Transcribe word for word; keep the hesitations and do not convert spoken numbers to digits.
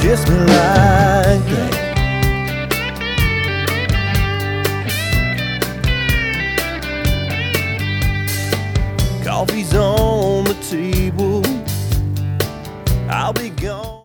kiss me like that. Coffee's on the table, I'll be gone.